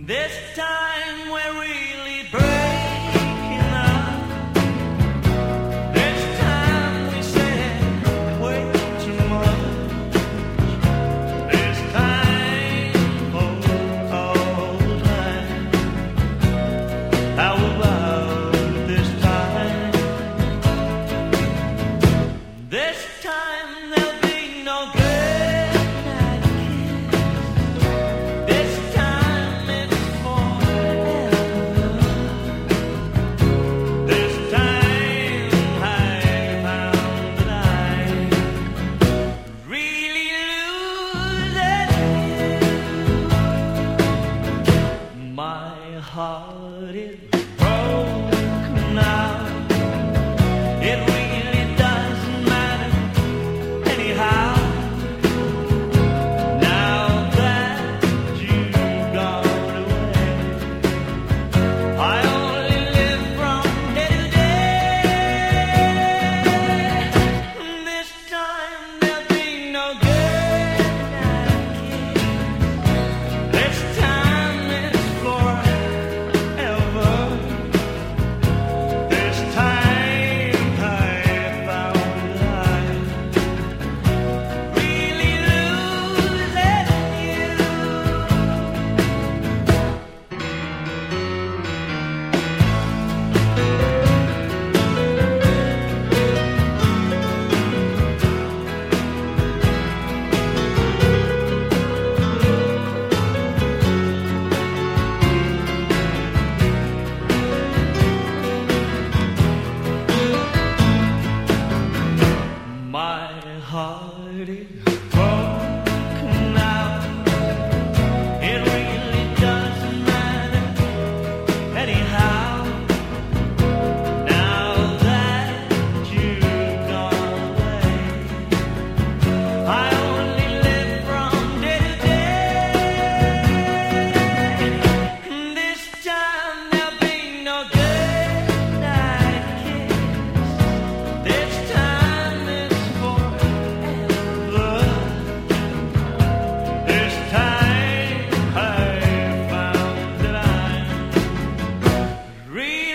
This time we're really breaking up. This time we said way too much. This time, oh, time. How about this time? This time there'll be no good. Heart is broken now. It really doesn't matter anyhow. Now that you've gone away, I only live from day to day. This time there'll be no good night kiss. This time it's for real